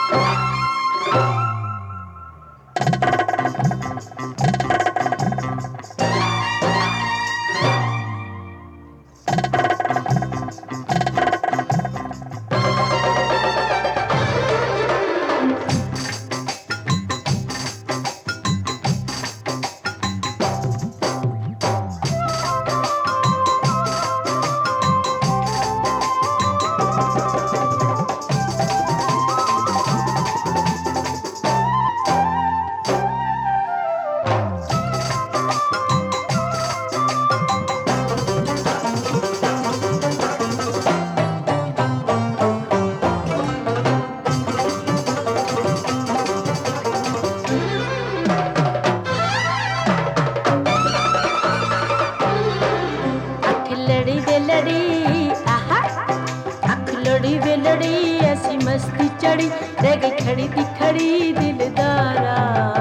ऐसी मस्ती चढ़ी रह गई खड़ी थी खड़ी दिलदारा।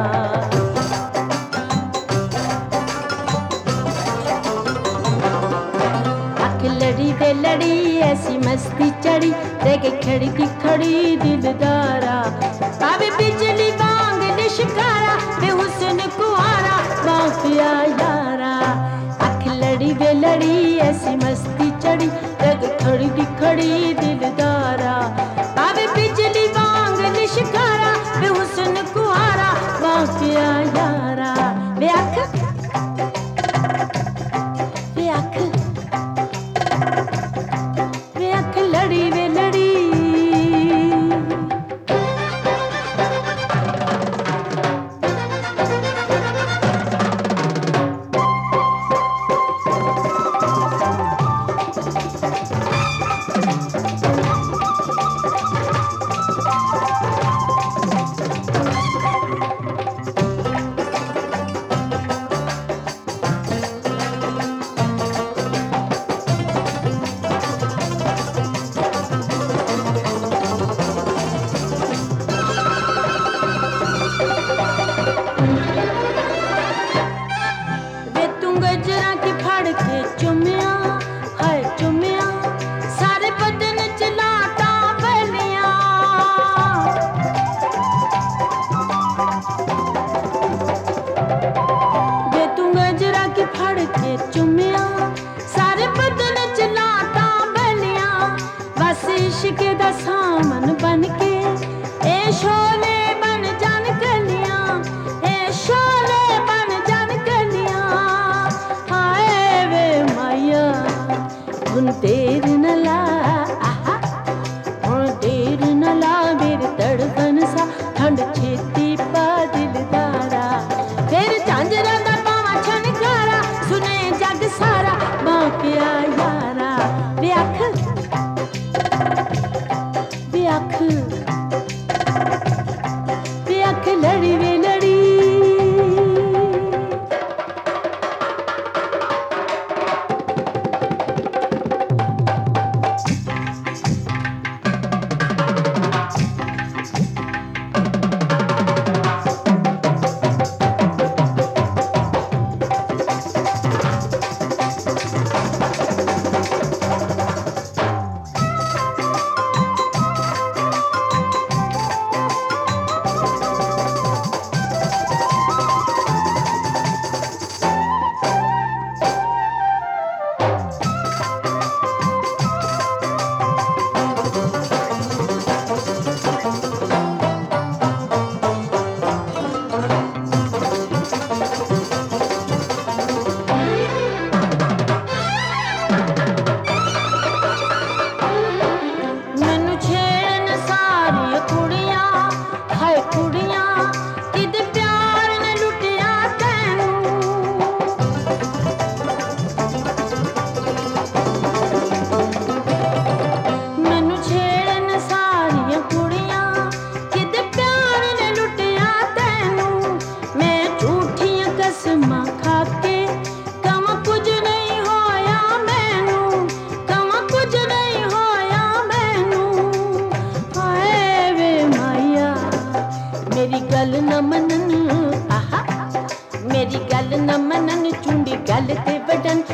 आँख लड़ी दे लड़ी ऐसी मस्ती चढ़ी रह गई खड़ी थी खड़ी दिलदारा। आवे बिजली बांग निशकारा बेहुसन कुआरा माफिया यारा। आँख लड़ी दे लड़ी ऐसी मस्ती चढ़ी रह गई खड़ी थी खड़ी दिलदारा। आवे बिजली बांग निशकारा बेहुसन कुआरा माफिया यारा। वे आँख लड़ी वे लड़ी। गजरा की फाड़ के चुमिया हाय चुमिया सारे बदन चलाता बलिया। वे तू गजरा की फाड़ के चुमिया सारे बदन चलाता बलिया। बस इश्क दा सामन बन के ए शोले बन जान गलियां ए शोले बन जान गलियां। हुन देर न ला हुन देर न ला मेरे तड़पन सा ठंड छेती पा दिलदारा। फिर झांझरा दा पावा छनकारा सुने जग सारा माफिया यारा। वे आँख लड़ी वे लड़ी। मेरी गल न मनन चुंडी गल ते वडन